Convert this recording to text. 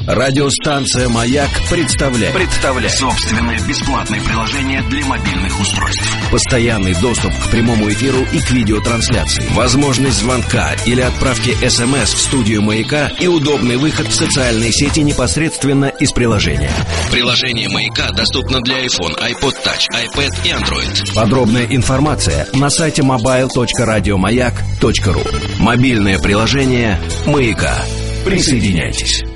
Радиостанция «Маяк» представляет собственное бесплатное приложение для мобильных устройств. Постоянный доступ к прямому эфиру и к видеотрансляции, возможность звонка или отправки СМС в студию «Маяка» и удобный выход в социальные сети непосредственно из приложения. Приложение «Маяка» доступно для iPhone, iPod Touch, iPad и Android. Подробная информация на сайте mobile.radiomayak.ru. Мобильное приложение «Маяка». Присоединяйтесь.